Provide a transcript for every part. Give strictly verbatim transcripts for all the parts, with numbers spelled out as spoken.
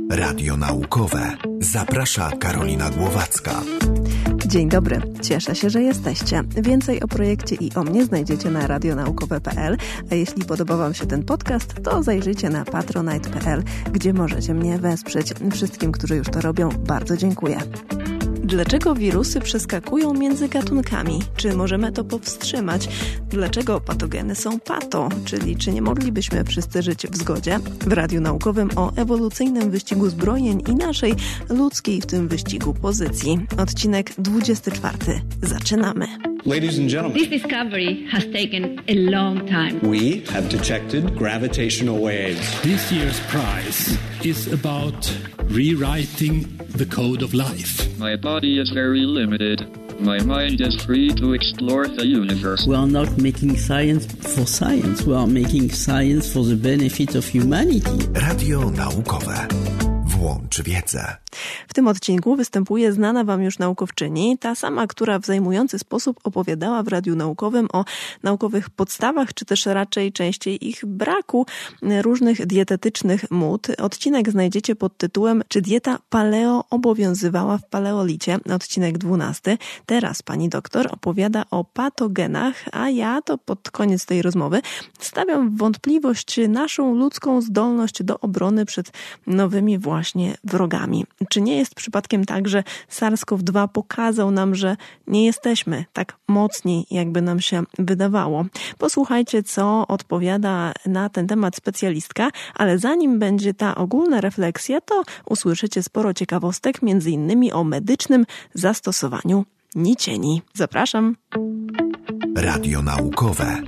Radio naukowe. Zaprasza Karolina Głowacka. Dzień dobry, cieszę się, że jesteście. Więcej o projekcie i o mnie znajdziecie na radionaukowe kropka p l, a jeśli podoba Wam się ten podcast, to zajrzyjcie na patronite kropka p l, gdzie możecie mnie wesprzeć. Wszystkim, którzy już to robią, bardzo dziękuję. Dlaczego wirusy przeskakują między gatunkami? Czy możemy to powstrzymać? Dlaczego patogeny są pato? Czyli czy nie moglibyśmy wszyscy żyć w zgodzie? W Radiu Naukowym o ewolucyjnym wyścigu zbrojeń i naszej ludzkiej w tym wyścigu pozycji. Odcinek dwudziesty czwarty. Zaczynamy. Ladies and gentlemen, this discovery has taken a long time. We have detected gravitational waves. This year's prize is about rewriting the code of life. My body is very limited. My mind is free to explore the universe. We are not making science for science. We are making science for the benefit of humanity. Radio naukowe. Włącz wiedzę. W tym odcinku występuje znana Wam już naukowczyni, ta sama, która w zajmujący sposób opowiadała w Radiu Naukowym o naukowych podstawach, czy też raczej częściej ich braku różnych dietetycznych mód. Odcinek znajdziecie pod tytułem Czy dieta paleo obowiązywała w paleolicie? Odcinek dwunasty. Teraz pani doktor opowiada o patogenach, a ja to pod koniec tej rozmowy stawiam w wątpliwość naszą ludzką zdolność do obrony przed nowymi właśnie wrogami. Czy nie jest przypadkiem tak, że SARS-CoV dwa pokazał nam, że nie jesteśmy tak mocni, jakby nam się wydawało? Posłuchajcie, co odpowiada na ten temat specjalistka, ale zanim będzie ta ogólna refleksja, to usłyszycie sporo ciekawostek, między innymi o medycznym zastosowaniu nicieni. Zapraszam. Radio naukowe.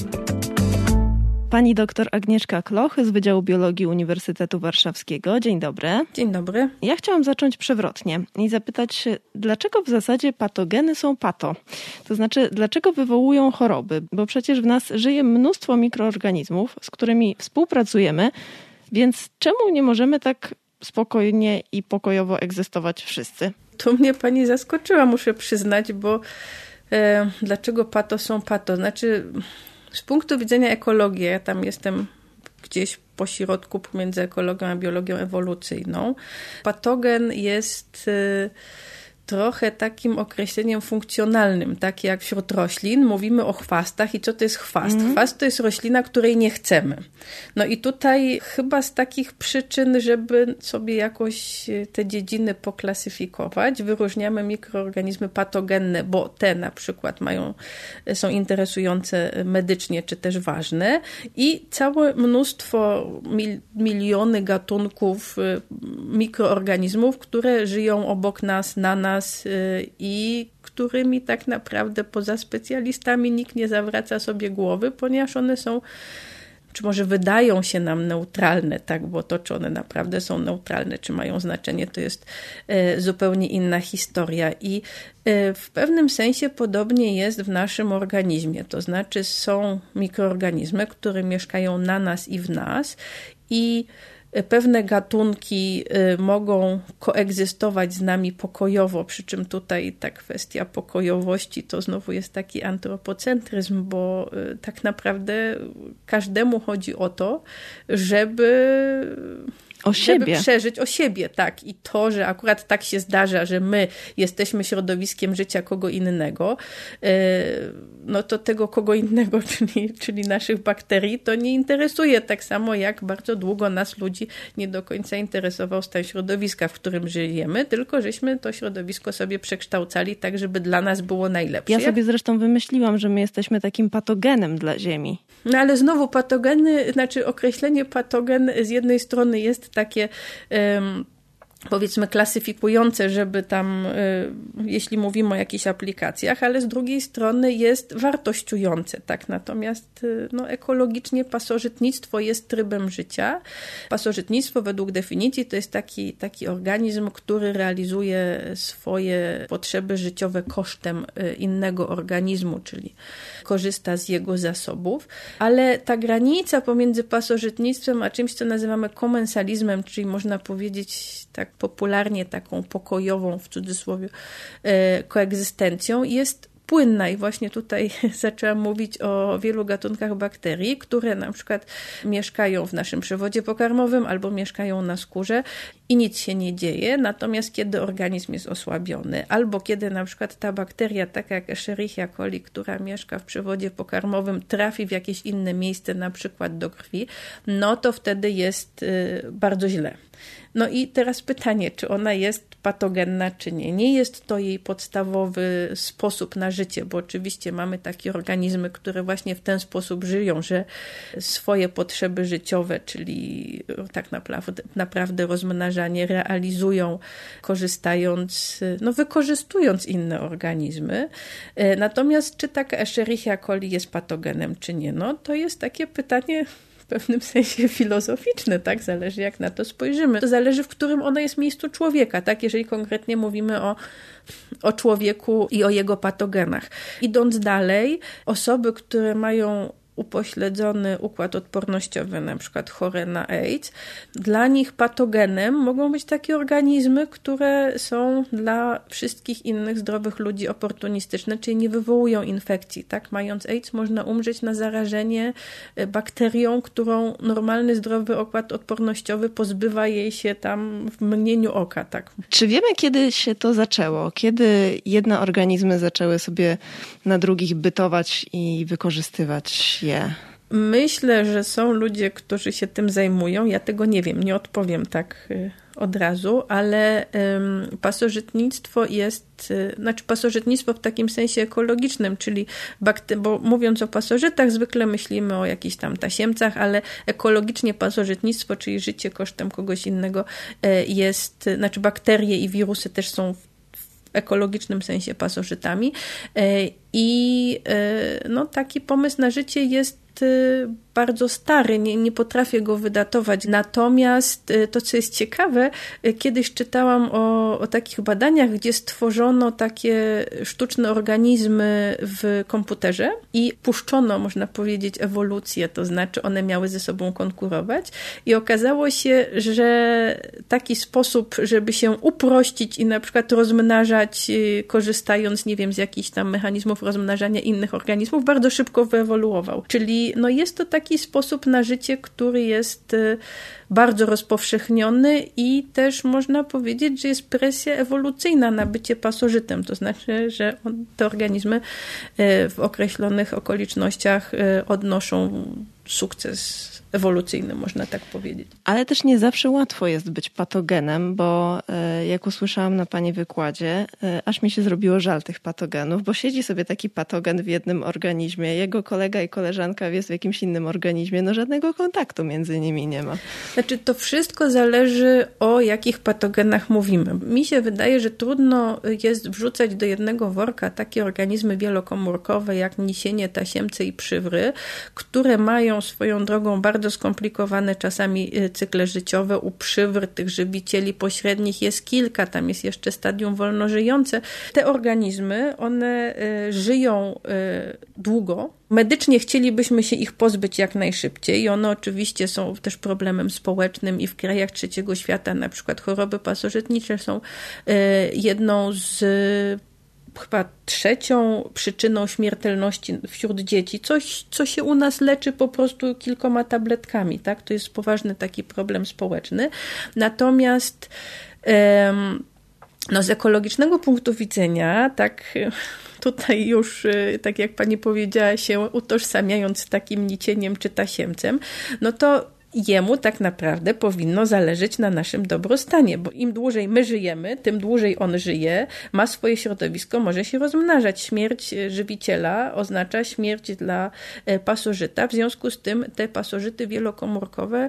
Pani doktor Agnieszka Kloch z Wydziału Biologii Uniwersytetu Warszawskiego. Dzień dobry. Dzień dobry. Ja chciałam zacząć przewrotnie i zapytać się, dlaczego w zasadzie patogeny są pato? To znaczy, dlaczego wywołują choroby? Bo przecież w nas żyje mnóstwo mikroorganizmów, z którymi współpracujemy, więc czemu nie możemy tak spokojnie i pokojowo egzystować wszyscy? Tu mnie pani zaskoczyła, muszę przyznać, bo e, dlaczego pato są pato? Znaczy... Z punktu widzenia ekologii, ja tam jestem gdzieś po środku pomiędzy ekologią a biologią ewolucyjną, patogen jest y, trochę takim określeniem funkcjonalnym, tak jak wśród roślin mówimy o chwastach i co to jest chwast? Mm. Chwast to jest roślina, której nie chcemy. No i tutaj chyba z takich przyczyn, żeby sobie jakoś te dziedziny poklasyfikować, wyróżniamy mikroorganizmy patogenne, bo te na przykład mają, są interesujące medycznie czy też ważne i całe mnóstwo, mil, miliony gatunków mikroorganizmów, które żyją obok nas, na nas, i którymi tak naprawdę poza specjalistami nikt nie zawraca sobie głowy, ponieważ one są, czy może wydają się nam neutralne, tak, bo to, czy one naprawdę są neutralne, czy mają znaczenie, to jest e, zupełnie inna historia. I e, w pewnym sensie podobnie jest w naszym organizmie, to znaczy są mikroorganizmy, które mieszkają na nas i w nas i pewne gatunki mogą koegzystować z nami pokojowo, przy czym tutaj ta kwestia pokojowości to znowu jest taki antropocentryzm, bo tak naprawdę każdemu chodzi o to, żeby... O siebie. Żeby przeżyć o siebie, tak. I to, że akurat tak się zdarza, że my jesteśmy środowiskiem życia kogo innego, no to tego kogo innego, czyli, czyli naszych bakterii, to nie interesuje. Tak samo jak bardzo długo nas ludzi nie do końca interesował stan środowiska, w którym żyjemy, tylko żeśmy to środowisko sobie przekształcali tak, żeby dla nas było najlepsze. Ja sobie zresztą wymyśliłam, że my jesteśmy takim patogenem dla Ziemi. No ale znowu patogeny, znaczy określenie patogen z jednej strony jest takie um, powiedzmy klasyfikujące, żeby tam, jeśli mówimy o jakichś aplikacjach, ale z drugiej strony jest wartościujące, tak, natomiast no, ekologicznie pasożytnictwo jest trybem życia. Pasożytnictwo według definicji to jest taki, taki organizm, który realizuje swoje potrzeby życiowe kosztem innego organizmu, czyli korzysta z jego zasobów, ale ta granica pomiędzy pasożytnictwem a czymś, co nazywamy komensalizmem, czyli można powiedzieć tak popularnie taką pokojową, w cudzysłowie, koegzystencją, jest płynna i właśnie tutaj zaczęłam mówić o wielu gatunkach bakterii, które na przykład mieszkają w naszym przewodzie pokarmowym albo mieszkają na skórze i nic się nie dzieje, natomiast kiedy organizm jest osłabiony albo kiedy na przykład ta bakteria, taka jak Escherichia coli, która mieszka w przewodzie pokarmowym, trafi w jakieś inne miejsce, na przykład do krwi, no to wtedy jest bardzo źle. No i teraz pytanie, czy ona jest patogenna, czy nie. Nie jest to jej podstawowy sposób na życie, bo oczywiście mamy takie organizmy, które właśnie w ten sposób żyją, że swoje potrzeby życiowe, czyli tak naprawdę, naprawdę rozmnażanie realizują, korzystając, no wykorzystując inne organizmy. Natomiast czy taka Escherichia coli jest patogenem, czy nie? No to jest takie pytanie w pewnym sensie filozoficzne, tak? Zależy, jak na to spojrzymy. To zależy, w którym ono jest miejscu człowieka, tak? Jeżeli konkretnie mówimy o, o człowieku i o jego patogenach. Idąc dalej, osoby, które mają upośledzony układ odpornościowy, na przykład chore na AIDS, dla nich patogenem mogą być takie organizmy, które są dla wszystkich innych zdrowych ludzi oportunistyczne, czyli nie wywołują infekcji. Tak? Mając AIDS można umrzeć na zarażenie bakterią, którą normalny, zdrowy układ odpornościowy pozbywa jej się tam w mgnieniu oka. Tak? Czy wiemy, kiedy się to zaczęło? Kiedy jedne organizmy zaczęły sobie na drugich bytować i wykorzystywać je? Myślę, że są ludzie, którzy się tym zajmują. Ja tego nie wiem, nie odpowiem tak od razu, ale um, pasożytnictwo jest, znaczy pasożytnictwo w takim sensie ekologicznym, czyli bakte- bo mówiąc o pasożytach zwykle myślimy o jakichś tam tasiemcach, ale ekologicznie pasożytnictwo, czyli życie kosztem kogoś innego jest, znaczy bakterie i wirusy też są w ekologicznym sensie pasożytami i no, taki pomysł na życie jest bardzo stary, nie, nie potrafię go wydatować. Natomiast to, co jest ciekawe, kiedyś czytałam o, o takich badaniach, gdzie stworzono takie sztuczne organizmy w komputerze i puszczono, można powiedzieć, ewolucję, to znaczy one miały ze sobą konkurować i okazało się, że taki sposób, żeby się uprościć i na przykład rozmnażać, korzystając, nie wiem, z jakichś tam mechanizmów rozmnażania innych organizmów, bardzo szybko wyewoluował. Czyli no jest to taki sposób na życie, który jest bardzo rozpowszechniony i też można powiedzieć, że jest presja ewolucyjna na bycie pasożytem. To znaczy, że te organizmy w określonych okolicznościach odnoszą sukces ewolucyjny, można tak powiedzieć. Ale też nie zawsze łatwo jest być patogenem, bo jak usłyszałam na pani wykładzie, aż mi się zrobiło żal tych patogenów, bo siedzi sobie taki patogen w jednym organizmie, jego kolega i koleżanka jest w jakimś innym organizmie, no żadnego kontaktu między nimi nie ma. Znaczy to wszystko zależy, o jakich patogenach mówimy. Mi się wydaje, że trudno jest wrzucać do jednego worka takie organizmy wielokomórkowe jak nisienie, tasiemce i przywry, które mają swoją drogą bardzo skomplikowane czasami cykle życiowe. U przywr tych żywicieli pośrednich jest kilka, tam jest jeszcze stadium wolnożyjące. Te organizmy, one żyją długo. Medycznie chcielibyśmy się ich pozbyć jak najszybciej i one oczywiście są też problemem społecznym i w krajach trzeciego świata na przykład choroby pasożytnicze są jedną z chyba trzecią przyczyną śmiertelności wśród dzieci. Coś, co się u nas leczy po prostu kilkoma tabletkami, tak? To jest poważny taki problem społeczny. Natomiast um, no, z ekologicznego punktu widzenia, tak tutaj już, tak jak pani powiedziała, się utożsamiając z takim nicieniem czy tasiemcem, no to jemu tak naprawdę powinno zależeć na naszym dobrostanie, bo im dłużej my żyjemy, tym dłużej on żyje, ma swoje środowisko, może się rozmnażać. Śmierć żywiciela oznacza śmierć dla pasożyta, w związku z tym te pasożyty wielokomórkowe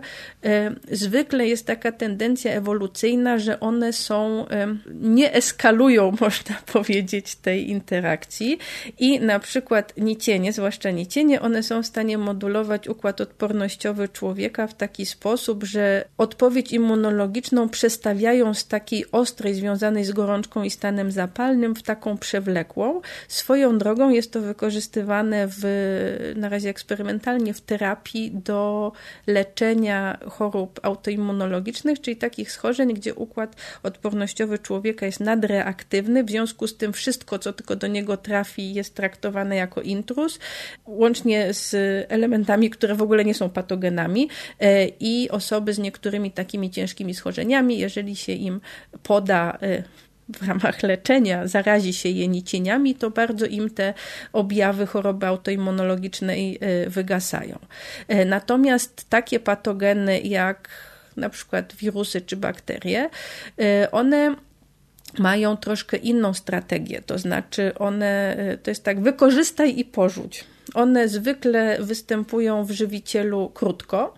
zwykle jest taka tendencja ewolucyjna, że one są, nie eskalują, można powiedzieć, tej interakcji i na przykład nicienie, zwłaszcza nicienie, one są w stanie modulować układ odpornościowy człowieka w taki sposób, że odpowiedź immunologiczną przestawiają z takiej ostrej, związanej z gorączką i stanem zapalnym, w taką przewlekłą. Swoją drogą jest to wykorzystywane w, na razie eksperymentalnie w terapii do leczenia chorób autoimmunologicznych, czyli takich schorzeń, gdzie układ odpornościowy człowieka jest nadreaktywny, w związku z tym wszystko, co tylko do niego trafi, jest traktowane jako intruz, łącznie z elementami, które w ogóle nie są patogenami, i osoby z niektórymi takimi ciężkimi schorzeniami, jeżeli się im poda w ramach leczenia, zarazi się je nicieniami, to bardzo im te objawy choroby autoimmunologicznej wygasają. Natomiast takie patogeny jak na przykład wirusy czy bakterie, one mają troszkę inną strategię, to znaczy one, to jest tak, wykorzystaj i porzuć. One zwykle występują w żywicielu krótko.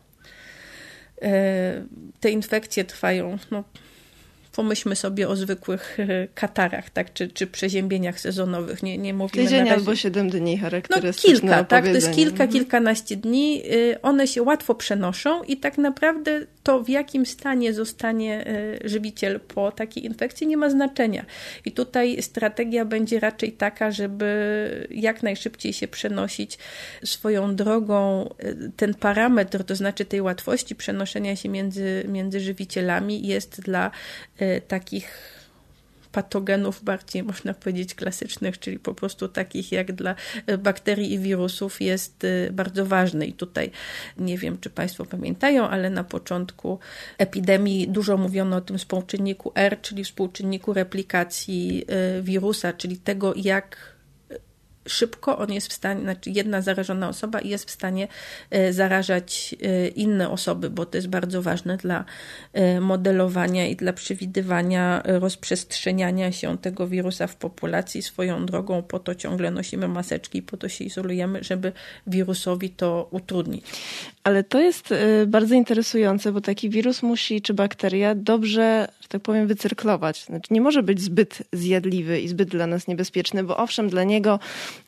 Te infekcje trwają, no, pomyślmy sobie o zwykłych katarach, tak, czy, czy przeziębieniach sezonowych. Nie, nie mówimy Tydzień na razie... albo siedem dni charakterystyczne. No kilka, tak, to jest kilka, mhm. kilkanaście dni. One się łatwo przenoszą i tak naprawdę to, w jakim stanie zostanie żywiciel po takiej infekcji, nie ma znaczenia. I tutaj strategia będzie raczej taka, żeby jak najszybciej się przenosić. Swoją drogą ten parametr, to znaczy tej łatwości przenoszenia się między, między żywicielami, jest dla takich patogenów bardziej, można powiedzieć, klasycznych, czyli po prostu takich jak dla bakterii i wirusów, jest bardzo ważny. I tutaj nie wiem, czy Państwo pamiętają, ale na początku epidemii dużo mówiono o tym współczynniku R, czyli współczynniku replikacji wirusa, czyli tego, jak szybko on jest w stanie, znaczy jedna zarażona osoba jest w stanie zarażać inne osoby, bo to jest bardzo ważne dla modelowania i dla przewidywania rozprzestrzeniania się tego wirusa w populacji. Swoją drogą po to ciągle nosimy maseczki, po to się izolujemy, żeby wirusowi to utrudnić. Ale to jest bardzo interesujące, bo taki wirus musi, czy bakteria, dobrze, że tak powiem, wycyrklować. Znaczy nie może być zbyt zjadliwy i zbyt dla nas niebezpieczny, bo owszem, dla niego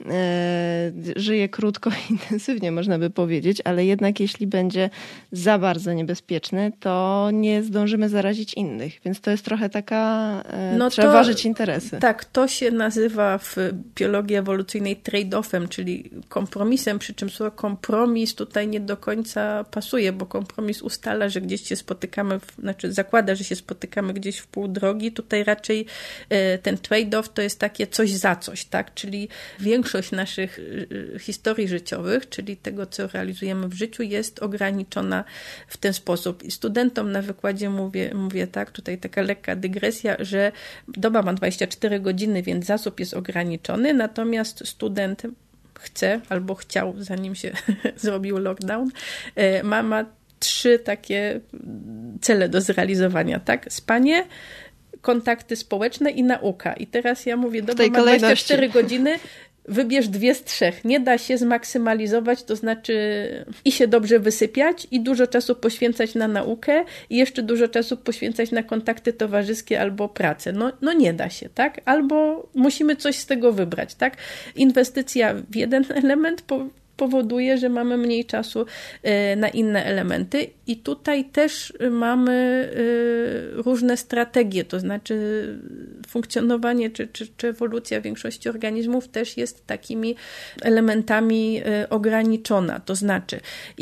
e, żyje krótko i intensywnie, można by powiedzieć, ale jednak jeśli będzie za bardzo niebezpieczny, to nie zdążymy zarazić innych. Więc to jest trochę taka, e, no trzeba to, ważyć interesy. Tak, to się nazywa w biologii ewolucyjnej trade-offem, czyli kompromisem, przy czym słowo kompromis tutaj nie do końca pasuje, bo kompromis ustala, że gdzieś się spotykamy, w, znaczy zakłada, że się spotykamy gdzieś w pół drogi. Tutaj raczej ten trade-off to jest takie coś za coś, tak? Czyli większość naszych historii życiowych, czyli tego, co realizujemy w życiu, jest ograniczona w ten sposób. I studentom na wykładzie mówię, mówię tak, tutaj taka lekka dygresja, że doba ma dwadzieścia cztery godziny, więc zasób jest ograniczony, natomiast student chce albo chciał, zanim się zrobił lockdown, ma, ma trzy takie cele do zrealizowania, tak? Spanie, kontakty społeczne i nauka. I teraz ja mówię, dobra, ma dwadzieścia cztery godziny, wybierz dwie z trzech. Nie da się zmaksymalizować, to znaczy i się dobrze wysypiać, i dużo czasu poświęcać na naukę, i jeszcze dużo czasu poświęcać na kontakty towarzyskie albo pracę. No, no nie da się, tak? Albo musimy coś z tego wybrać, tak? Inwestycja w jeden element po powoduje, że mamy mniej czasu na inne elementy i tutaj też mamy różne strategie, to znaczy funkcjonowanie czy, czy, czy ewolucja większości organizmów też jest takimi elementami ograniczona, to znaczy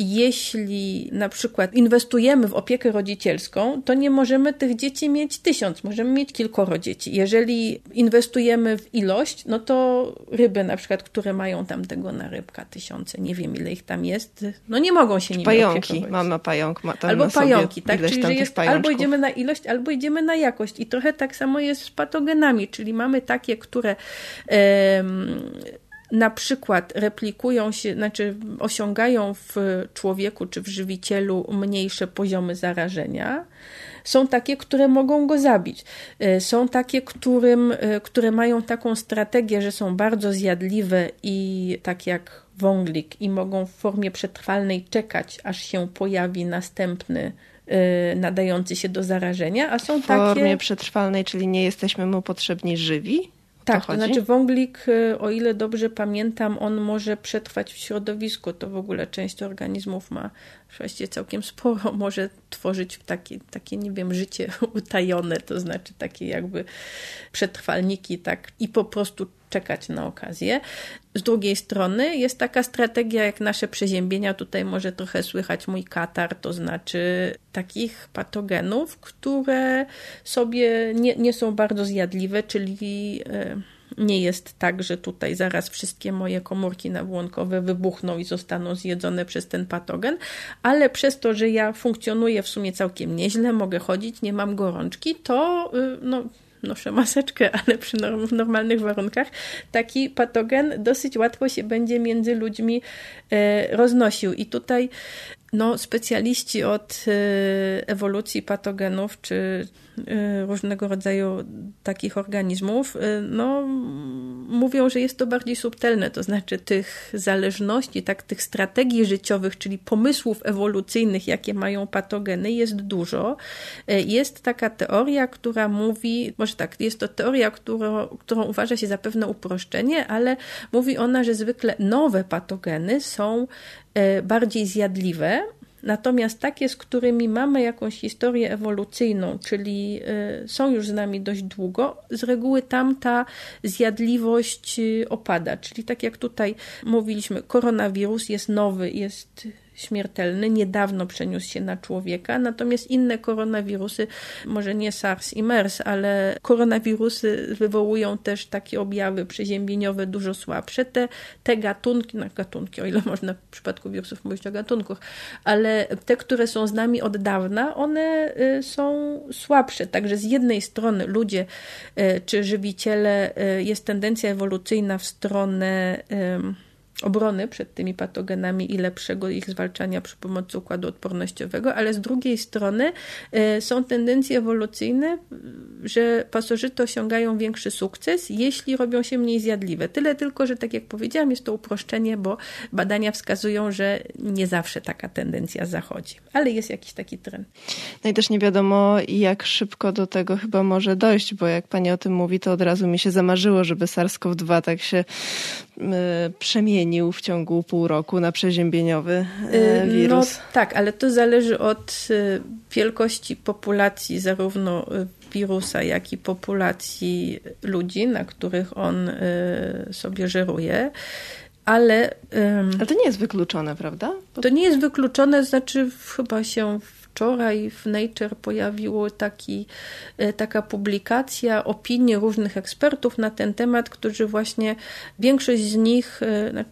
jeśli na przykład inwestujemy w opiekę rodzicielską, to nie możemy tych dzieci mieć tysiąc, możemy mieć kilkoro dzieci. Jeżeli inwestujemy w ilość, no to ryby na przykład, które mają tam tego na rybka tysiące, nie wiem ile ich tam jest, no nie mogą się nimi pająki, opiekować. mama pająk ma tam albo na sobie pająki, tak? ileś Czyli tam że jest pajączków. albo idziemy na ilość, albo idziemy na jakość. I trochę tak samo jest z patogenami, czyli mamy takie, które em, na przykład replikują się, znaczy osiągają w człowieku czy w żywicielu mniejsze poziomy zarażenia. Są takie, które mogą go zabić. Są takie, którym, które mają taką strategię, że są bardzo zjadliwe i tak jak wąglik i mogą w formie przetrwalnej czekać, aż się pojawi następny nadający się do zarażenia, a są w formie takie... przetrwalnej, czyli nie jesteśmy mu potrzebni żywi? to Tak, chodzi? to znaczy wąglik, o ile dobrze pamiętam, on może przetrwać w środowisku. To w ogóle część organizmów ma właściwie całkiem sporo, może tworzyć takie, takie, nie wiem, życie utajone, to znaczy takie jakby przetrwalniki, tak, i po prostu czekać na okazję. Z drugiej strony jest taka strategia jak nasze przeziębienia, tutaj może trochę słychać mój katar, to znaczy takich patogenów, które sobie nie, nie są bardzo zjadliwe, czyli nie jest tak, że tutaj zaraz wszystkie moje komórki nawłonkowe wybuchną i zostaną zjedzone przez ten patogen, ale przez to, że ja funkcjonuję w sumie całkiem nieźle, mogę chodzić, nie mam gorączki, to no, noszę maseczkę, ale przy norm- w normalnych warunkach taki patogen dosyć łatwo się będzie między ludźmi e, roznosił. I tutaj no, specjaliści od e, ewolucji patogenów czy e, różnego rodzaju takich organizmów e, no, mówią, że jest to bardziej subtelne, to znaczy tych zależności, tak, tych strategii życiowych, czyli pomysłów ewolucyjnych, jakie mają patogeny, jest dużo. E, jest taka teoria, która mówi, może tak, jest to teoria, którą, którą uważa się za pewne uproszczenie, ale mówi ona, że zwykle nowe patogeny są bardziej zjadliwe, natomiast takie, z którymi mamy jakąś historię ewolucyjną, czyli są już z nami dość długo, z reguły tam ta zjadliwość opada. Czyli tak jak tutaj mówiliśmy, koronawirus jest nowy, jest śmiertelny, niedawno przeniósł się na człowieka, natomiast inne koronawirusy, może nie SARS i MERS, ale koronawirusy wywołują też takie objawy przeziębieniowe dużo słabsze. Te, te gatunki, no gatunki, o ile można w przypadku wirusów mówić o gatunków, ale te, które są z nami od dawna, one są słabsze. Także z jednej strony ludzie czy żywiciele, jest tendencja ewolucyjna w stronę obrony przed tymi patogenami i lepszego ich zwalczania przy pomocy układu odpornościowego, ale z drugiej strony są tendencje ewolucyjne, że pasożyty osiągają większy sukces, jeśli robią się mniej zjadliwe. Tyle tylko, że tak jak powiedziałam, jest to uproszczenie, bo badania wskazują, że nie zawsze taka tendencja zachodzi, ale jest jakiś taki trend. No i też nie wiadomo, jak szybko do tego chyba może dojść, bo jak pani o tym mówi, to od razu mi się zamarzyło, żeby SARS-CoV dwa tak się y, przemienił w ciągu pół roku na przeziębieniowy wirus. No tak, ale to zależy od wielkości populacji zarówno wirusa, jak i populacji ludzi, na których on sobie żeruje. Ale, ale to nie jest wykluczone, prawda? Bo... To nie jest wykluczone, znaczy chyba się wczoraj w Nature pojawiła taki, taka publikacja, opinie różnych ekspertów na ten temat, którzy właśnie, większość z nich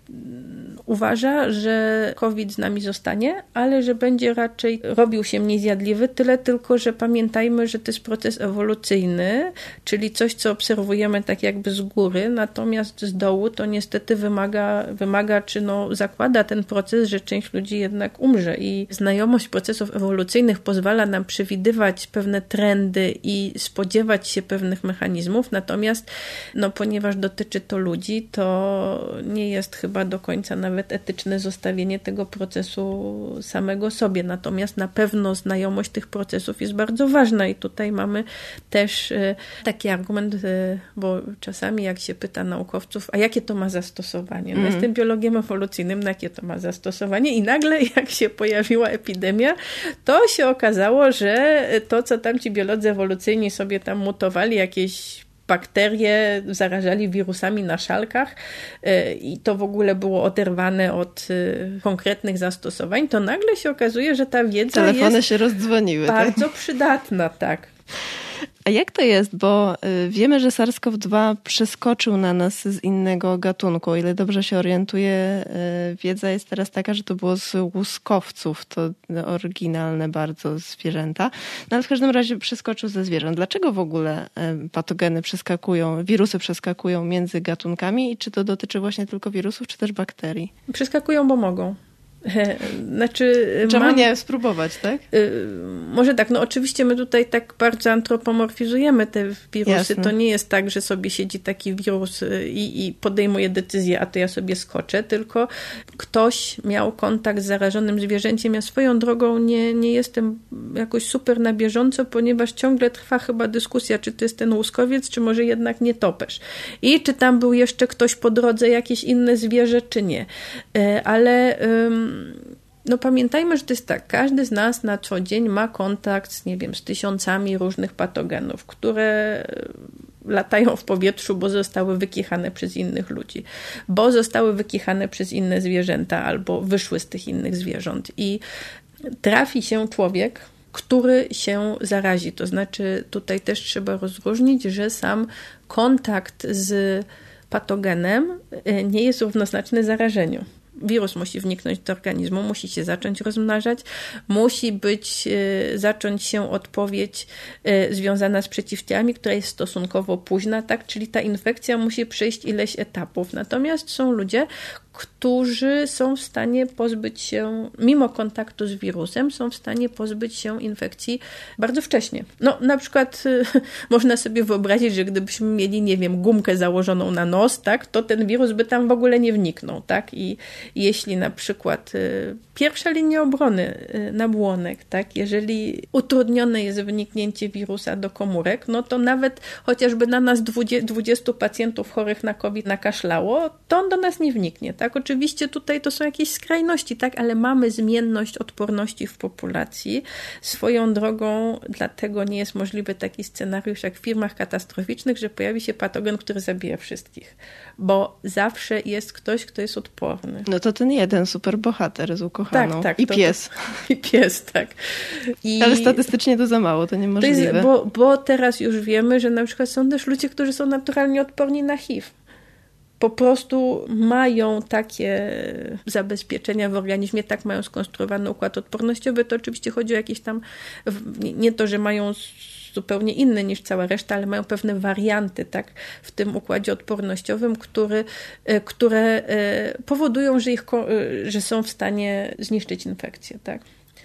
uważa, że COVID z nami zostanie, ale że będzie raczej robił się mniej zjadliwy, tyle tylko, że pamiętajmy, że to jest proces ewolucyjny, czyli coś, co obserwujemy tak jakby z góry, natomiast z dołu to niestety wymaga, wymaga czy no zakłada ten proces, że część ludzi jednak umrze i znajomość procesów ewolucyjnych pozwala nam przewidywać pewne trendy i spodziewać się pewnych mechanizmów, natomiast no, ponieważ dotyczy to ludzi, to nie jest chyba do końca nawet etyczne zostawienie tego procesu samego sobie. Natomiast na pewno znajomość tych procesów jest bardzo ważna i tutaj mamy też taki argument, bo czasami jak się pyta naukowców, a jakie to ma zastosowanie? No, mm. Jestem biologiem ewolucyjnym, na jakie to ma zastosowanie? I nagle jak się pojawiła epidemia, to się okazało, że to, co tam ci biolodzy ewolucyjni sobie tam mutowali, jakieś bakterie zarażali wirusami na szalkach i to w ogóle było oderwane od konkretnych zastosowań, to nagle się okazuje, że ta wiedza Telefony jest się rozdzwoniły, bardzo tak? przydatna, tak. A jak to jest? Bo wiemy, że SARS-CoV dwa przeskoczył na nas z innego gatunku. O ile dobrze się orientuję, wiedza jest teraz taka, że to było z łuskowców. To oryginalne bardzo zwierzęta. No ale w każdym razie przeskoczył ze zwierząt. Dlaczego w ogóle patogeny przeskakują, wirusy przeskakują między gatunkami? I czy to dotyczy właśnie tylko wirusów, czy też bakterii? Przeskakują, bo mogą. Znaczy, Czemu mam, nie spróbować, tak? Y, może tak, no oczywiście my tutaj tak bardzo antropomorfizujemy te wirusy. Jasne. To nie jest tak, że sobie siedzi taki wirus i, i podejmuje decyzję, a to ja sobie skoczę, tylko ktoś miał kontakt z zarażonym zwierzęciem. Ja swoją drogą nie, nie jestem jakoś super na bieżąco, ponieważ ciągle trwa chyba dyskusja, czy to jest ten łuskowiec, czy może jednak nietoperz. I czy tam był jeszcze ktoś po drodze, jakieś inne zwierzę, czy nie. Ale no pamiętajmy, że to jest tak, każdy z nas na co dzień ma kontakt z, nie wiem, z tysiącami różnych patogenów, które latają w powietrzu, bo zostały wykichane przez innych ludzi, bo zostały wykichane przez inne zwierzęta albo wyszły z tych innych zwierząt. I trafi się człowiek, który się zarazi. To znaczy tutaj też trzeba rozróżnić, że sam kontakt z patogenem nie jest równoznaczny zarażeniu. Wirus musi wniknąć do organizmu, musi się zacząć rozmnażać, musi być, zacząć się odpowiedź związana z przeciwciałami, która jest stosunkowo późna, tak? Czyli ta infekcja musi przejść ileś etapów. Natomiast są ludzie, którzy są w stanie pozbyć się, mimo kontaktu z wirusem, są w stanie pozbyć się infekcji bardzo wcześnie. No na przykład y, można sobie wyobrazić, że gdybyśmy mieli, nie wiem, gumkę założoną na nos, tak, to ten wirus by tam w ogóle nie wniknął, tak? I jeśli na przykład y, pierwsza linia obrony y, nabłonek, tak, jeżeli utrudnione jest wniknięcie wirusa do komórek, no to nawet chociażby na nas dwudziestu pacjentów chorych na COVID nakaszlało, to on do nas nie wniknie, tak? Oczywiście tutaj to są jakieś skrajności, tak, ale mamy zmienność odporności w populacji. Swoją drogą dlatego nie jest możliwy taki scenariusz jak w firmach katastroficznych, że pojawi się patogen, który zabija wszystkich, bo zawsze jest ktoś, kto jest odporny. No to ten jeden superbohater z ukochaną. Tak, tak. I to, pies. To, I pies, tak. I ale statystycznie to za mało, to niemożliwe. To jest, bo, bo teraz już wiemy, że na przykład są też ludzie, którzy są naturalnie odporni na H I V. Po prostu mają takie zabezpieczenia w organizmie, tak mają skonstruowany układ odpornościowy. To oczywiście chodzi o jakieś tam, nie to, że mają zupełnie inny niż cała reszta, ale mają pewne warianty, tak, w tym układzie odpornościowym, który, które powodują, że, ich, że są w stanie zniszczyć infekcję, tak.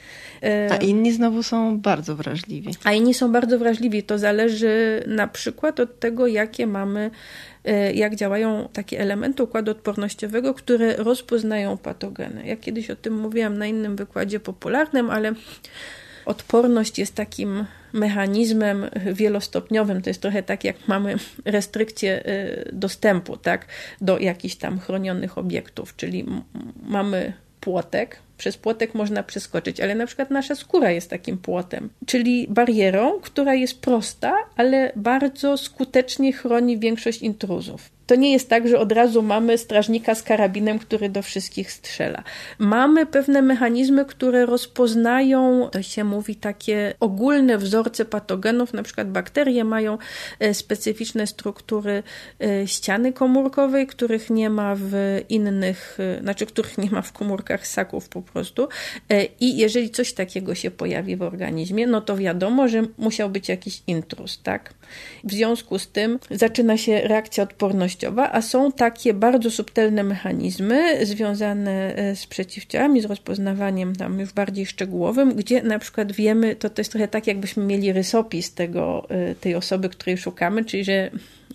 A inni znowu są bardzo wrażliwi. A inni są bardzo wrażliwi. To zależy na przykład od tego, jakie mamy, jak działają takie elementy układu odpornościowego, które rozpoznają patogeny. Ja kiedyś o tym mówiłam na innym wykładzie popularnym, ale odporność jest takim mechanizmem wielostopniowym. To jest trochę tak, jak mamy restrykcję dostępu, tak, do jakichś tam chronionych obiektów, czyli mamy płotek, przez płotek można przeskoczyć, ale na przykład nasza skóra jest takim płotem, czyli barierą, która jest prosta, ale bardzo skutecznie chroni większość intruzów. To nie jest tak, że od razu mamy strażnika z karabinem, który do wszystkich strzela. Mamy pewne mechanizmy, które rozpoznają, to się mówi, takie ogólne wzorce patogenów, na przykład bakterie mają specyficzne struktury ściany komórkowej, których nie ma w innych, znaczy których nie ma w komórkach ssaków po prostu. I jeżeli coś takiego się pojawi w organizmie, no to wiadomo, że musiał być jakiś intruz, tak? W związku z tym zaczyna się reakcja odpornościowa, a są takie bardzo subtelne mechanizmy związane z przeciwciałami, z rozpoznawaniem tam już bardziej szczegółowym, gdzie na przykład wiemy, to to jest trochę tak, jakbyśmy mieli rysopis tego, tej osoby, której szukamy, czyli że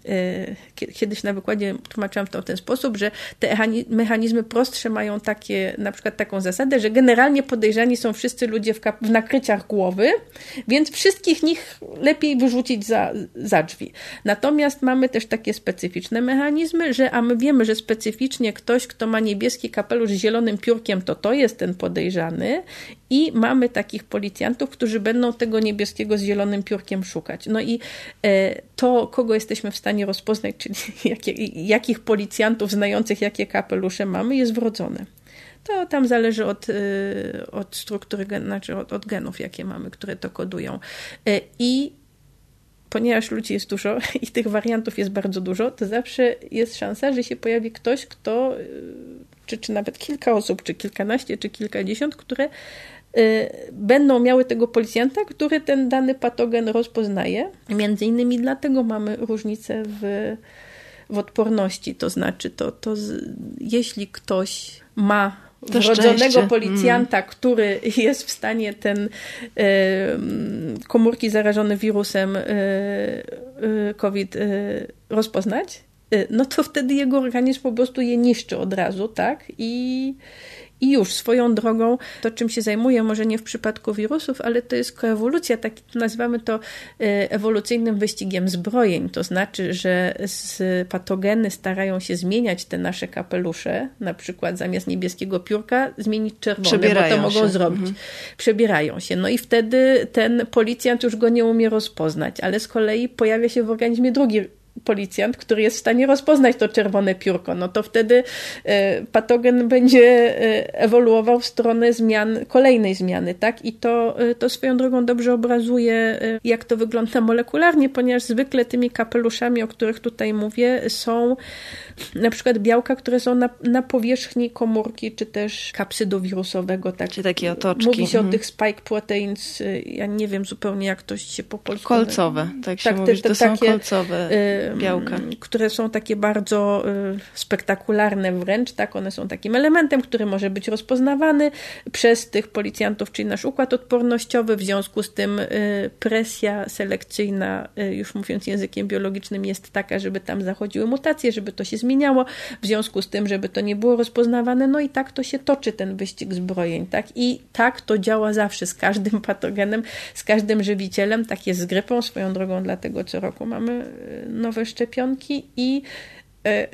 kiedyś na wykładzie tłumaczyłam to w ten sposób, że te mechanizmy prostsze mają takie, na przykład taką zasadę, że generalnie podejrzani są wszyscy ludzie w, kap- w nakryciach głowy, więc wszystkich nich lepiej wyrzucić za, za drzwi. Natomiast mamy też takie specyficzne mechanizmy, że a my wiemy, że specyficznie ktoś, kto ma niebieski kapelusz z zielonym piórkiem, to to jest ten podejrzany i mamy takich policjantów, którzy będą tego niebieskiego z zielonym piórkiem szukać. No i e, to, kogo jesteśmy w stanie rozpoznać, czyli jakie, jakich policjantów znających jakie kapelusze mamy, jest wrodzone. To tam zależy od, od struktury, znaczy od, od genów, jakie mamy, które to kodują. I ponieważ ludzi jest dużo i tych wariantów jest bardzo dużo, to zawsze jest szansa, że się pojawi ktoś, kto, czy, czy nawet kilka osób, czy kilkanaście, czy kilkadziesiąt, które będą miały tego policjanta, który ten dany patogen rozpoznaje. Między innymi dlatego mamy różnicę w, w odporności. To znaczy, to, to z, jeśli ktoś ma To wrodzonego szczęście. policjanta, mm. który jest w stanie ten y, komórki zarażone wirusem y, y, COVID y, rozpoznać, y, no to wtedy jego organizm po prostu je niszczy od razu, tak? I I już swoją drogą to, czym się zajmuję, może nie w przypadku wirusów, ale to jest koewolucja, tak nazywamy to ewolucyjnym wyścigiem zbrojeń. To znaczy, że z patogeny starają się zmieniać te nasze kapelusze, na przykład zamiast niebieskiego piórka zmienić czerwone, bo to mogą się. zrobić. Mhm. Przebierają się. No i wtedy ten policjant już go nie umie rozpoznać, ale z kolei pojawia się w organizmie drugi policjant, który jest w stanie rozpoznać to czerwone piórko, no to wtedy e, patogen będzie e, ewoluował w stronę zmian, kolejnej zmiany, tak? I to, e, to swoją drogą dobrze obrazuje, e, jak to wygląda molekularnie, ponieważ zwykle tymi kapeluszami, o których tutaj mówię, są na przykład białka, które są na, na powierzchni komórki, czy też kapsydu wirusowego, tak? Czyli takie otoczki. Mówi się mhm. o tych spike proteins, e, ja nie wiem zupełnie, jak to się po polsku... Kolcowe, tak się tak, mówi, te, te, to są takie, kolcowe białka. Które są takie bardzo y, spektakularne wręcz, tak, one są takim elementem, który może być rozpoznawany przez tych policjantów, czyli nasz układ odpornościowy, w związku z tym y, presja selekcyjna, y, już mówiąc językiem biologicznym, jest taka, żeby tam zachodziły mutacje, żeby to się zmieniało, w związku z tym, żeby to nie było rozpoznawane, no i tak to się toczy ten wyścig zbrojeń, tak, i tak to działa zawsze z każdym patogenem, z każdym żywicielem, tak jest z grypą, swoją drogą, dlatego co roku mamy nowe szczepionki i e,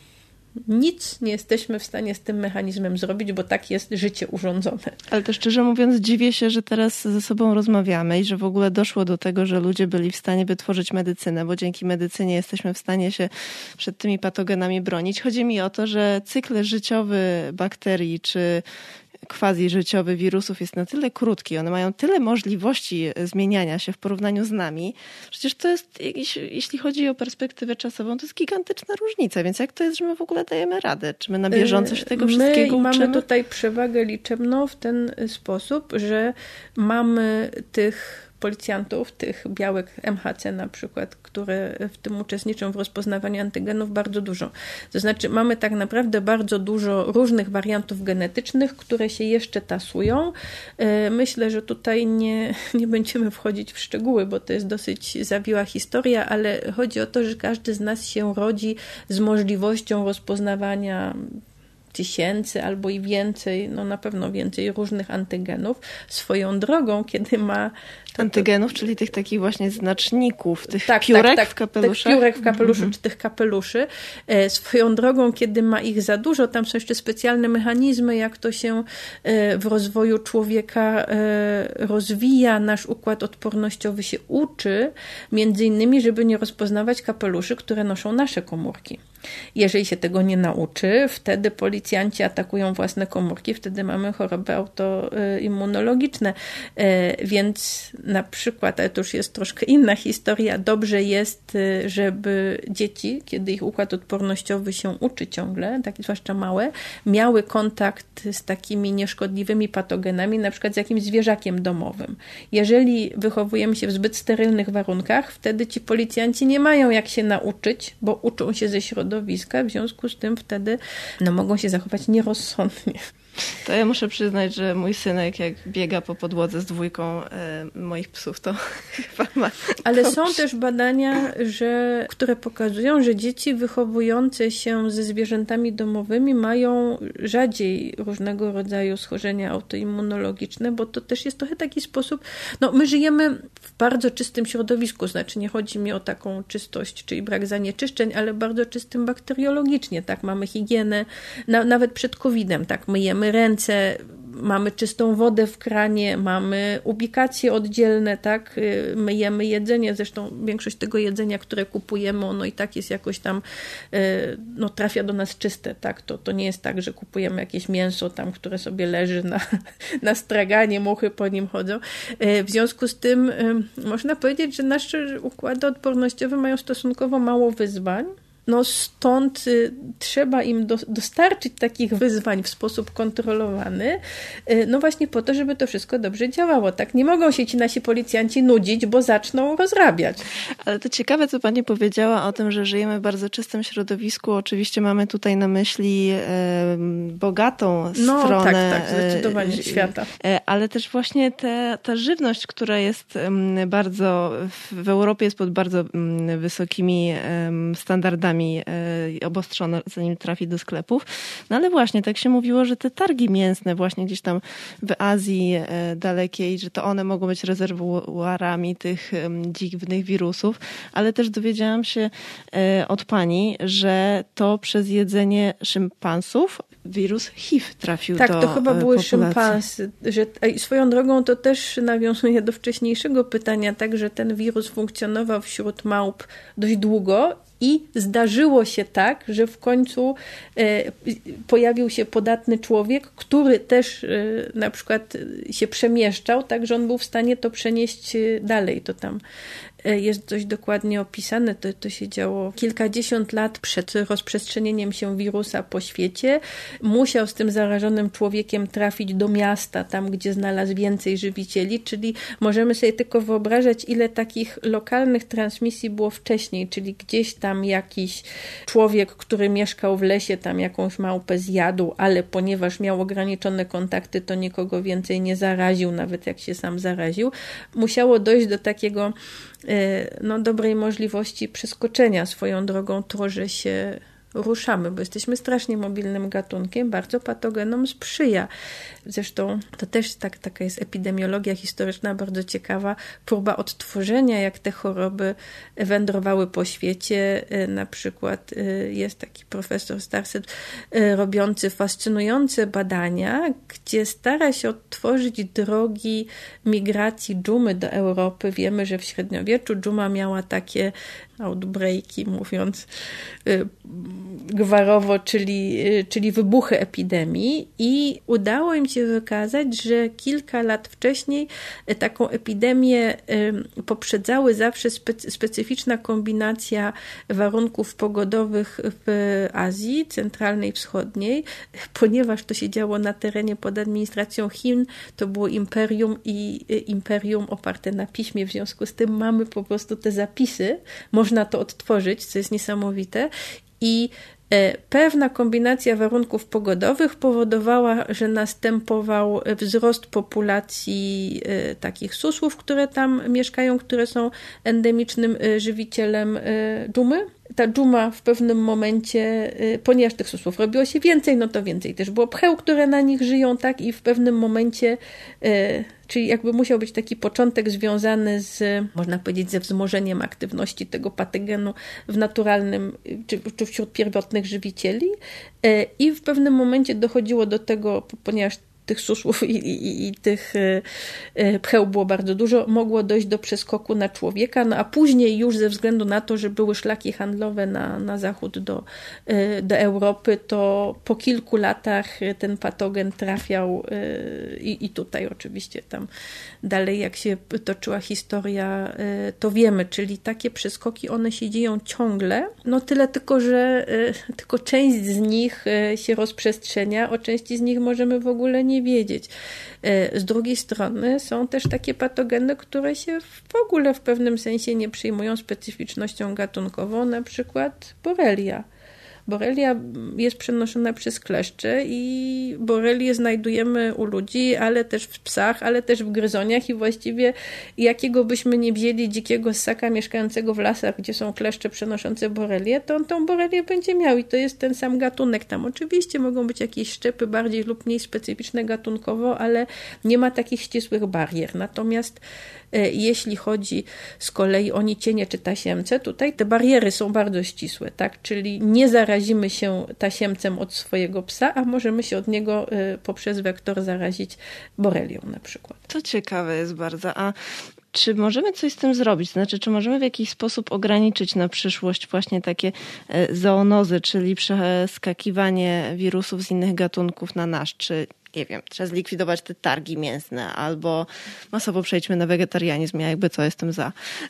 nic nie jesteśmy w stanie z tym mechanizmem zrobić, bo tak jest życie urządzone. Ale to szczerze mówiąc dziwię się, że teraz ze sobą rozmawiamy i że w ogóle doszło do tego, że ludzie byli w stanie wytworzyć medycynę, bo dzięki medycynie jesteśmy w stanie się przed tymi patogenami bronić. Chodzi mi o to, że cykl życiowy bakterii czy quasi-życiowy wirusów jest na tyle krótki, one mają tyle możliwości zmieniania się w porównaniu z nami. Przecież to jest, jeśli chodzi o perspektywę czasową, to jest gigantyczna różnica, więc jak to jest, że my w ogóle dajemy radę? Czy my na bieżąco się tego wszystkiego my uczymy? Mamy tutaj przewagę liczebną w ten sposób, że mamy tych policjantów, tych białek M H C na przykład, które w tym uczestniczą w rozpoznawaniu antygenów bardzo dużo. To znaczy mamy tak naprawdę bardzo dużo różnych wariantów genetycznych, które się jeszcze tasują. Myślę, że tutaj nie, nie będziemy wchodzić w szczegóły, bo to jest dosyć zawiła historia, ale chodzi o to, że każdy z nas się rodzi z możliwością rozpoznawania tysięcy albo i więcej, no na pewno więcej różnych antygenów. Swoją drogą, kiedy ma... To, antygenów, to, czyli tych takich właśnie znaczników, tych tak, piórek tak, tak, w kapeluszach? Tych piórek w kapeluszu, mm-hmm. czy tych kapeluszy. E, swoją drogą, kiedy ma ich za dużo, tam są jeszcze specjalne mechanizmy, jak to się e, w rozwoju człowieka e, rozwija, nasz układ odpornościowy się uczy, między innymi, żeby nie rozpoznawać kapeluszy, które noszą nasze komórki. Jeżeli się tego nie nauczy, wtedy policjanci atakują własne komórki, wtedy mamy choroby autoimmunologiczne. Więc na przykład, ale to już jest troszkę inna historia, dobrze jest, żeby dzieci, kiedy ich układ odpornościowy się uczy ciągle, tak zwłaszcza małe, miały kontakt z takimi nieszkodliwymi patogenami, na przykład z jakimś zwierzakiem domowym. Jeżeli wychowujemy się w zbyt sterylnych warunkach, wtedy ci policjanci nie mają jak się nauczyć, bo uczą się ze środowiska, w związku z tym wtedy no, mogą się zachować nierozsądnie. To ja muszę przyznać, że mój synek jak biega po podłodze z dwójką e, moich psów, to chyba ma... Ale to są przy... też badania, że, które pokazują, że dzieci wychowujące się ze zwierzętami domowymi mają rzadziej różnego rodzaju schorzenia autoimmunologiczne, bo to też jest trochę taki sposób... No, my żyjemy w bardzo czystym środowisku, znaczy nie chodzi mi o taką czystość, czyli brak zanieczyszczeń, ale bardzo czystym bakteriologicznie, tak? Mamy higienę, na, nawet przed kowidem, tak? Myjemy ręce, mamy czystą wodę w kranie, mamy ubikacje oddzielne, tak, myjemy jedzenie, zresztą większość tego jedzenia, które kupujemy, ono i tak jest jakoś tam, no trafia do nas czyste, tak, to, to nie jest tak, że kupujemy jakieś mięso tam, które sobie leży na, na straganie, muchy po nim chodzą. W związku z tym można powiedzieć, że nasze układy odpornościowe mają stosunkowo mało wyzwań, no stąd y, trzeba im do, dostarczyć takich wyzwań w sposób kontrolowany, y, no właśnie po to, żeby to wszystko dobrze działało. Tak, nie mogą się ci nasi policjanci nudzić, bo zaczną rozrabiać. Ale to ciekawe, co pani powiedziała o tym, że żyjemy w bardzo czystym środowisku. Oczywiście mamy tutaj na myśli e, bogatą no, stronę tak, tak, zdecydowanie e, świata. E, ale też właśnie te, ta żywność, która jest m, bardzo, w, w Europie jest pod bardzo m, wysokimi m, standardami e, obostrzona, zanim trafi do sklepów. No ale właśnie, tak się mówiło, że te targi mięsne właśnie gdzieś tam w Azji e, dalekiej, że to one mogą być rezerwuarami tych e, dziwnych wirusów, ale też dowiedziałam się e, od pani, że to przez jedzenie szympansów wirus H I V trafił tak, do to chyba były populacji. szympansy. Że, swoją drogą to też nawiązuje do wcześniejszego pytania, tak, że ten wirus funkcjonował wśród małp dość długo i zdarzyło się tak, że w końcu e, pojawił się podatny człowiek, który też e, na przykład się przemieszczał, tak, że on był w stanie to przenieść dalej. To tam jest dość dokładnie opisane. To, to się działo kilkadziesiąt lat przed rozprzestrzenieniem się wirusa po świecie. Musiał z tym zarażonym człowiekiem trafić do miasta, tam gdzie znalazł więcej żywicieli, czyli możemy sobie tylko wyobrażać, ile takich lokalnych transmisji było wcześniej, czyli gdzieś tam jakiś człowiek, który mieszkał w lesie, tam jakąś małpę zjadł, ale ponieważ miał ograniczone kontakty, to nikogo więcej nie zaraził, nawet jak się sam zaraził. Musiało dojść do takiego no, dobrej możliwości przeskoczenia swoją drogą to, że się ruszamy, bo jesteśmy strasznie mobilnym gatunkiem, bardzo patogenom sprzyja. Zresztą to też tak, taka jest epidemiologia historyczna bardzo ciekawa, próba odtworzenia, jak te choroby wędrowały po świecie. Na przykład jest taki profesor Starset robiący fascynujące badania, gdzie stara się odtworzyć drogi migracji dżumy do Europy. Wiemy, że w średniowieczu dżuma miała takie outbreaki, mówiąc gwarowo, czyli, czyli wybuchy epidemii i udało im się wykazać, że kilka lat wcześniej taką epidemię poprzedzały zawsze specy, specyficzna kombinacja warunków pogodowych w Azji Centralnej i Wschodniej, ponieważ to się działo na terenie pod administracją Chin, to było imperium i imperium oparte na piśmie, w związku z tym mamy po prostu te zapisy, można to odtworzyć, co jest niesamowite i pewna kombinacja warunków pogodowych powodowała, że następował wzrost populacji takich susłów, które tam mieszkają, które są endemicznym żywicielem dżumy. Ta dżuma w pewnym momencie, ponieważ tych susłów robiło się więcej, no to więcej też było pcheł, które na nich żyją, tak, i w pewnym momencie, czyli jakby musiał być taki początek związany z, można powiedzieć, ze wzmożeniem aktywności tego patogenu w naturalnym, czy, czy wśród pierwotnych żywicieli i w pewnym momencie dochodziło do tego, ponieważ tych susłów i, i, i tych pcheł było bardzo dużo, mogło dojść do przeskoku na człowieka, no a później już ze względu na to, że były szlaki handlowe na, na zachód do, do Europy, to po kilku latach ten patogen trafiał i, i tutaj oczywiście tam dalej jak się toczyła historia, to wiemy, czyli takie przeskoki, one się dzieją ciągle, no tyle tylko, że tylko część z nich się rozprzestrzenia, o części z nich możemy w ogóle nie wiedzieć. Z drugiej strony są też takie patogeny, które się w ogóle w pewnym sensie nie przyjmują specyficznością gatunkową, na przykład borelia. Borelia jest przenoszona przez kleszcze i borelię znajdujemy u ludzi, ale też w psach, ale też w gryzoniach i właściwie jakiego byśmy nie wzięli dzikiego ssaka mieszkającego w lasach, gdzie są kleszcze przenoszące borelię, to on tą borelię będzie miał i to jest ten sam gatunek. Tam oczywiście mogą być jakieś szczepy bardziej lub mniej specyficzne gatunkowo, ale nie ma takich ścisłych barier. Natomiast jeśli chodzi z kolei o nicienie czy tasiemce, tutaj te bariery są bardzo ścisłe, tak? Czyli nie zarazimy się tasiemcem od swojego psa, a możemy się od niego poprzez wektor zarazić borelią na przykład. To ciekawe jest bardzo. A czy możemy coś z tym zrobić? Znaczy, czy możemy w jakiś sposób ograniczyć na przyszłość właśnie takie zoonozy, czyli przeskakiwanie wirusów z innych gatunków na nasz? Czy nie wiem, trzeba zlikwidować te targi mięsne, albo masowo przejdźmy na wegetarianizm, ja jakby co jestem za.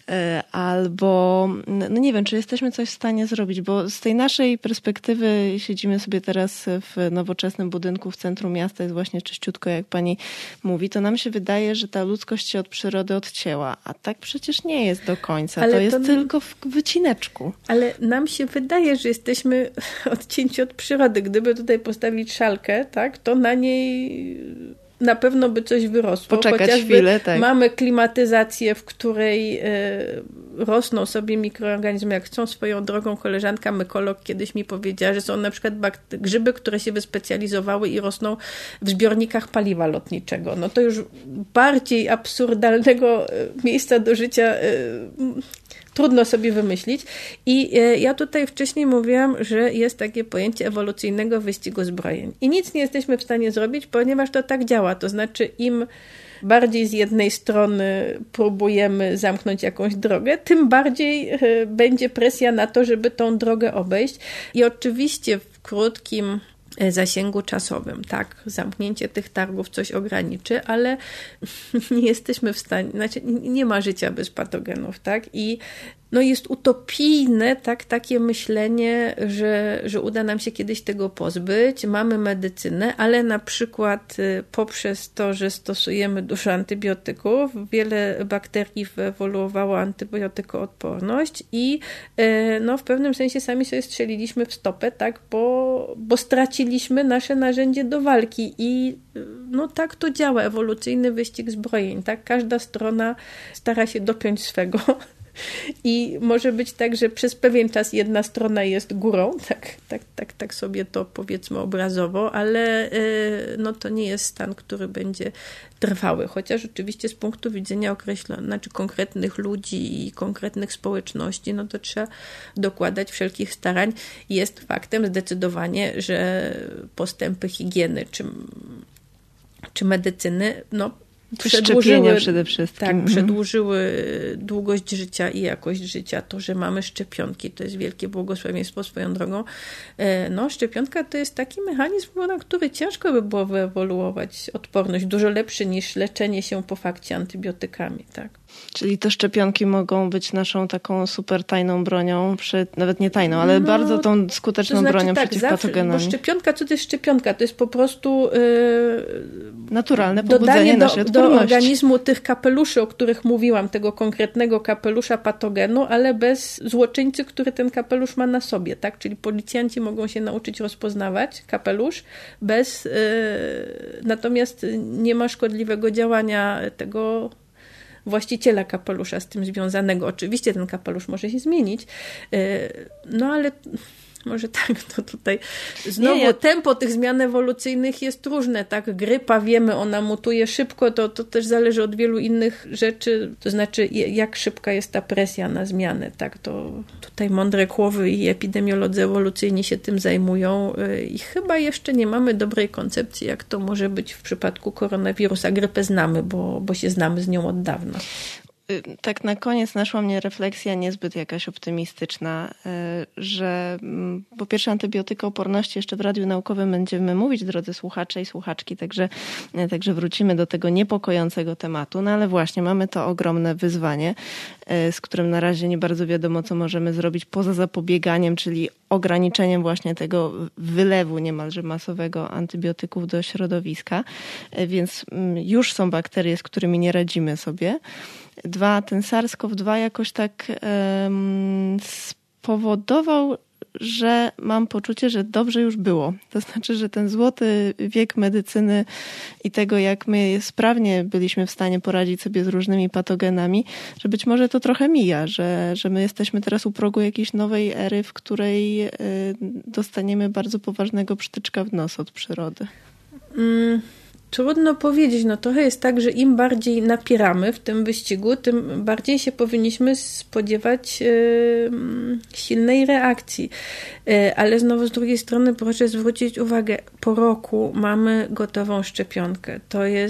Albo, no nie wiem, czy jesteśmy coś w stanie zrobić, bo z tej naszej perspektywy siedzimy sobie teraz w nowoczesnym budynku w centrum miasta, jest właśnie czyściutko, jak pani mówi, to nam się wydaje, że ta ludzkość się od przyrody odcięła, a tak przecież nie jest do końca. Ale to jest to... tylko w wycineczku. Ale nam się wydaje, że jesteśmy odcięci od przyrody. Gdyby tutaj postawić szalkę, tak, to na niej na pewno by coś wyrosło. Poczekać Chociażby chwilę, tak. Mamy klimatyzację, w której y, rosną sobie mikroorganizmy, jak chcą. Swoją drogą koleżanka mykolog kiedyś mi powiedziała, że są na przykład bak- grzyby, które się wyspecjalizowały i rosną w zbiornikach paliwa lotniczego. No to już bardziej absurdalnego miejsca do życia y, trudno sobie wymyślić. I ja tutaj wcześniej mówiłam, że jest takie pojęcie ewolucyjnego wyścigu zbrojeń. I nic nie jesteśmy w stanie zrobić, ponieważ to tak działa. To znaczy im bardziej z jednej strony próbujemy zamknąć jakąś drogę, tym bardziej będzie presja na to, żeby tą drogę obejść. I oczywiście w krótkim zasięgu czasowym, tak, zamknięcie tych targów coś ograniczy, ale nie jesteśmy w stanie, znaczy nie ma życia bez patogenów, tak, i no jest utopijne tak, takie myślenie, że, że uda nam się kiedyś tego pozbyć. Mamy medycynę, ale na przykład poprzez to, że stosujemy dużo antybiotyków, wiele bakterii wyewoluowało antybiotykoodporność i no, w pewnym sensie sami sobie strzeliliśmy w stopę, tak, bo, bo straciliśmy nasze narzędzie do walki i no tak to działa, ewolucyjny wyścig zbrojeń, tak, każda strona stara się dopiąć swego. I może być tak, że przez pewien czas jedna strona jest górą, tak, tak, tak, tak sobie to powiedzmy obrazowo, ale no to nie jest stan, który będzie trwały, chociaż oczywiście z punktu widzenia określonych, znaczy konkretnych ludzi i konkretnych społeczności, no to trzeba dokładać wszelkich starań. Jest faktem zdecydowanie, że postępy higieny czy, czy medycyny, no Przedłużyły, przede wszystkim. Tak, przedłużyły długość życia i jakość życia. To, że mamy szczepionki, to jest wielkie błogosławieństwo swoją drogą. No, szczepionka to jest taki mechanizm, na który ciężko by było wyewoluować odporność. Dużo lepszy niż leczenie się po fakcie antybiotykami, tak. Czyli te szczepionki mogą być naszą taką super tajną bronią, przed, nawet nie tajną, ale no, bardzo tą skuteczną to znaczy, bronią tak, przeciw zawsze, patogenom. Bo szczepionka, co to jest szczepionka? To jest po prostu yy, naturalne pobudzenie dodanie naszej do, odporności. do organizmu tych kapeluszy, o których mówiłam, tego konkretnego kapelusza patogenu, ale bez złoczyńcy, który ten kapelusz ma na sobie, tak? Czyli policjanci mogą się nauczyć rozpoznawać kapelusz bez, yy, natomiast nie ma szkodliwego działania tego właściciela kapelusza z tym związanego. Oczywiście ten kapelusz może się zmienić, no ale może tak, to tutaj znowu nie, ja... tempo tych zmian ewolucyjnych jest różne, tak? Grypa, wiemy, ona mutuje szybko, to, to też zależy od wielu innych rzeczy, to znaczy jak szybka jest ta presja na zmianę, tak? To tutaj mądre głowy i epidemiolodzy ewolucyjni się tym zajmują i chyba jeszcze nie mamy dobrej koncepcji, jak to może być w przypadku koronawirusa. Grypę znamy, bo, bo się znamy z nią od dawna. Tak na koniec naszła mnie refleksja niezbyt jakaś optymistyczna, że po pierwsze antybiotykooporności jeszcze w Radiu Naukowym będziemy mówić, drodzy słuchacze i słuchaczki, także, także wrócimy do tego niepokojącego tematu, no ale właśnie mamy to ogromne wyzwanie, z którym na razie nie bardzo wiadomo, co możemy zrobić poza zapobieganiem, czyli ograniczeniem właśnie tego wylewu niemalże masowego antybiotyków do środowiska, więc już są bakterie, z którymi nie radzimy sobie. Dwa, ten SARS-CoV dwa jakoś tak um, spowodował, że mam poczucie, że dobrze już było. To znaczy, że ten złoty wiek medycyny i tego, jak my sprawnie byliśmy w stanie poradzić sobie z różnymi patogenami, że być może to trochę mija, że, że my jesteśmy teraz u progu jakiejś nowej ery, w której dostaniemy bardzo poważnego przytyczka w nos od przyrody. Mm. Trudno powiedzieć, no trochę jest tak, że im bardziej napieramy w tym wyścigu, tym bardziej się powinniśmy spodziewać yy, silnej reakcji. Yy, ale znowu z drugiej strony proszę zwrócić uwagę, po roku mamy gotową szczepionkę. To jest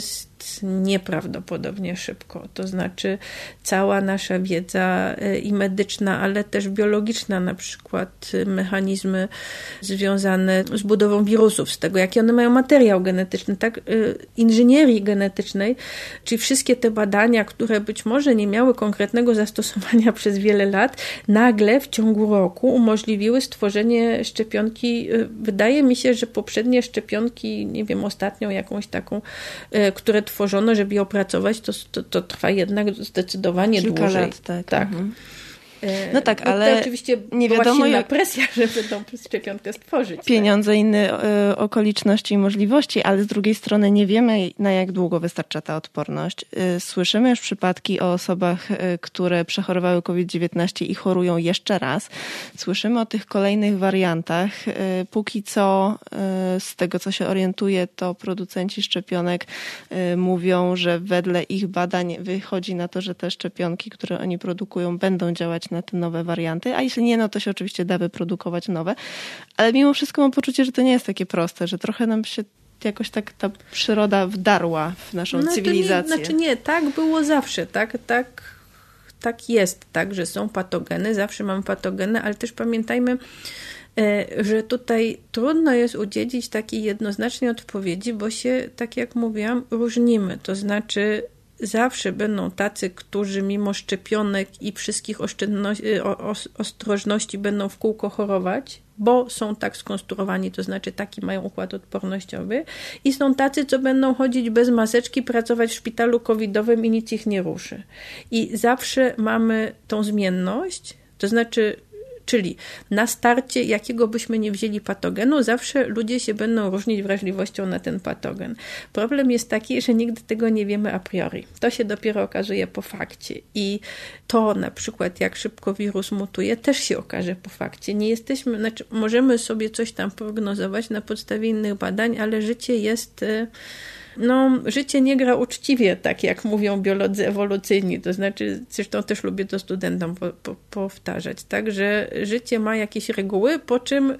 nieprawdopodobnie szybko. To znaczy cała nasza wiedza i medyczna, ale też biologiczna, na przykład mechanizmy związane z budową wirusów, z tego, jaki one mają materiał genetyczny, tak, inżynierii genetycznej, czyli wszystkie te badania, które być może nie miały konkretnego zastosowania przez wiele lat, nagle w ciągu roku umożliwiły stworzenie szczepionki. Wydaje mi się, że poprzednie szczepionki, nie wiem, ostatnią jakąś taką, które tworzono, żeby je opracować, to, to, to trwa jednak zdecydowanie Kilka dłużej. lat, tak. tak. Mhm. No tak, no ale oczywiście nie była wiadomo silna jak... presja, żeby tą szczepionkę stworzyć. Pieniądze, tak. inne y, okoliczności i możliwości, ale z drugiej strony nie wiemy, na jak długo wystarcza ta odporność. Y, słyszymy już przypadki o osobach, y, które przechorowały kowid dziewiętnaście i chorują jeszcze raz. Słyszymy o tych kolejnych wariantach. Y, póki co, y, z tego co się orientuję, to producenci szczepionek y, mówią, że wedle ich badań wychodzi na to, że te szczepionki, które oni produkują, będą działać na te nowe warianty, a jeśli nie, no to się oczywiście da wyprodukować nowe, ale mimo wszystko mam poczucie, że to nie jest takie proste, że trochę nam się jakoś tak ta przyroda wdarła w naszą no, cywilizację. To nie, znaczy nie, tak było zawsze, tak, tak, tak jest, tak, że są patogeny, zawsze mamy patogeny, ale też pamiętajmy, że tutaj trudno jest udzielić takiej jednoznacznej odpowiedzi, bo się, tak jak mówiłam, różnimy, to znaczy zawsze będą tacy, którzy mimo szczepionek i wszystkich oszczędności, o, ostrożności będą w kółko chorować, bo są tak skonstruowani, to znaczy taki mają układ odpornościowy, i są tacy, co będą chodzić bez maseczki, pracować w szpitalu covidowym i nic ich nie ruszy. I zawsze mamy tą zmienność, to znaczy czyli na starcie, jakiego byśmy nie wzięli patogenu, zawsze ludzie się będą różnić wrażliwością na ten patogen. Problem jest taki, że nigdy tego nie wiemy a priori. To się dopiero okazuje po fakcie. I to na przykład, jak szybko wirus mutuje, też się okaże po fakcie. Nie jesteśmy, znaczy możemy sobie coś tam prognozować na podstawie innych badań, ale życie jest... No, życie nie gra uczciwie, tak jak mówią biolodzy ewolucyjni, to znaczy, zresztą też lubię to studentom po, po, powtarzać, tak, że życie ma jakieś reguły, po czym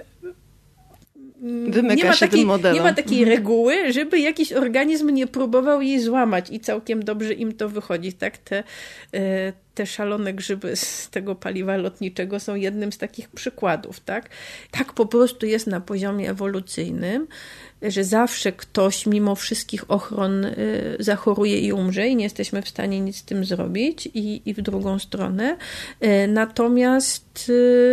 Wymyka nie ma się takiej, tym modelem. nie ma takiej reguły, żeby jakiś organizm nie próbował jej złamać i całkiem dobrze im to wychodzi, tak, te, te szalone grzyby z tego paliwa lotniczego są jednym z takich przykładów, tak, tak po prostu jest na poziomie ewolucyjnym, że zawsze ktoś mimo wszystkich ochron zachoruje i umrze i nie jesteśmy w stanie nic z tym zrobić i, i w drugą stronę. Natomiast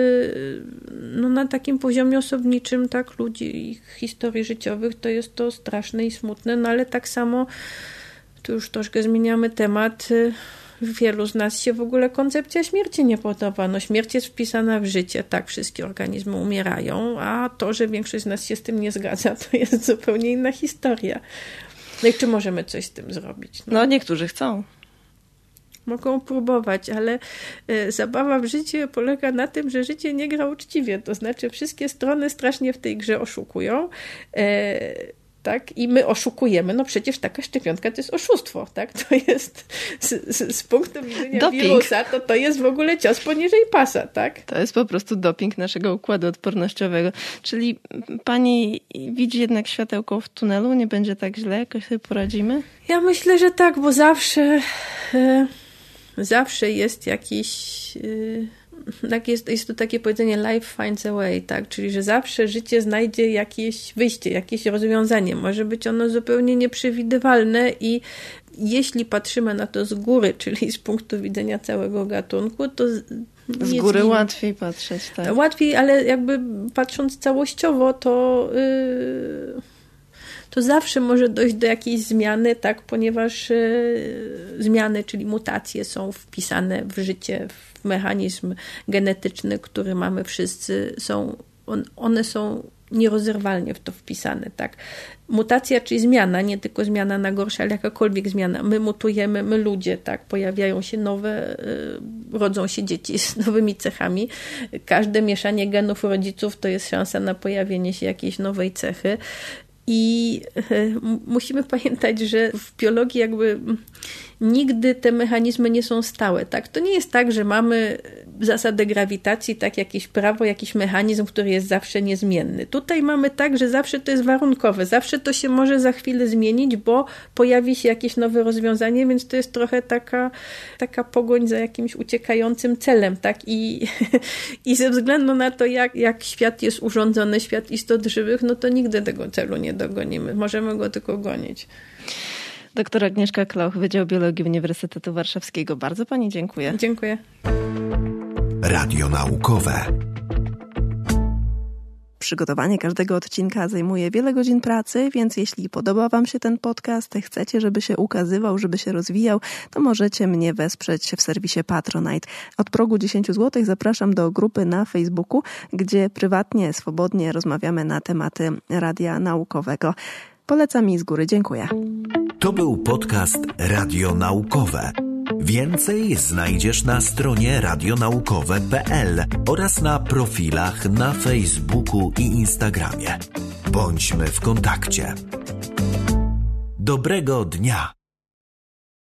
no, na takim poziomie osobniczym, tak, ludzi, ich historii życiowych, to jest to straszne i smutne, no ale tak samo, tu już troszkę zmieniamy temat, wielu z nas się w ogóle koncepcja śmierci nie podoba. No, śmierć jest wpisana w życie, tak, wszystkie organizmy umierają, a to, że większość z nas się z tym nie zgadza, to jest zupełnie inna historia. No i czy możemy coś z tym zrobić? No, no niektórzy chcą. Mogą próbować, ale y, zabawa w życie polega na tym, że życie nie gra uczciwie, to znaczy wszystkie strony strasznie w tej grze oszukują, y, tak? I my oszukujemy. No przecież taka szczepionka to jest oszustwo, tak? To jest z, z, z punktu widzenia doping. Wirusa, to to jest w ogóle cios poniżej pasa, tak? To jest po prostu doping naszego układu odpornościowego. Czyli pani widzi jednak światełko w tunelu? Nie będzie tak źle? Jakoś sobie poradzimy? Ja myślę, że tak, bo zawsze e, zawsze jest jakiś... E, Tak jest, jest to takie powiedzenie life finds a way, tak? Czyli że zawsze życie znajdzie jakieś wyjście, jakieś rozwiązanie. Może być ono zupełnie nieprzewidywalne i jeśli patrzymy na to z góry, czyli z punktu widzenia całego gatunku, to z góry dziwne. Łatwiej patrzeć, tak? Łatwiej, ale jakby patrząc całościowo, to... Yy... to zawsze może dojść do jakiejś zmiany, tak, ponieważ y, zmiany, czyli mutacje są wpisane w życie, w mechanizm genetyczny, który mamy wszyscy, są, on, one są nierozerwalnie w to wpisane, tak. Mutacja, czyli zmiana, nie tylko zmiana na gorsze, ale jakakolwiek zmiana. My mutujemy, my ludzie, tak, pojawiają się nowe, y, rodzą się dzieci z nowymi cechami. Każde mieszanie genów rodziców to jest szansa na pojawienie się jakiejś nowej cechy. I musimy pamiętać, że w biologii jakby nigdy te mechanizmy nie są stałe. Tak? To nie jest tak, że mamy zasadę grawitacji, tak jakieś prawo, jakiś mechanizm, który jest zawsze niezmienny. Tutaj mamy tak, że zawsze to jest warunkowe, zawsze to się może za chwilę zmienić, bo pojawi się jakieś nowe rozwiązanie, więc to jest trochę taka, taka pogoń za jakimś uciekającym celem. Tak? I, i ze względu na to, jak, jak świat jest urządzony, świat istot żywych, no to nigdy tego celu nie dogonimy. Możemy go tylko gonić. Doktor Agnieszka Kloch, Wydział Biologii Uniwersytetu Warszawskiego. Bardzo pani dziękuję. Dziękuję. Radio naukowe. Przygotowanie każdego odcinka zajmuje wiele godzin pracy, więc jeśli podoba wam się ten podcast, chcecie, żeby się ukazywał, żeby się rozwijał, to możecie mnie wesprzeć w serwisie Patronite. Od progu dziesięć złotych zapraszam do grupy na Facebooku, gdzie prywatnie, swobodnie rozmawiamy na tematy radia naukowego. Polecam i z góry dziękuję. To był podcast Radio Naukowe. Więcej znajdziesz na stronie radionaukowe kropka pe el oraz na profilach na Facebooku i Instagramie. Bądźmy w kontakcie. Dobrego dnia!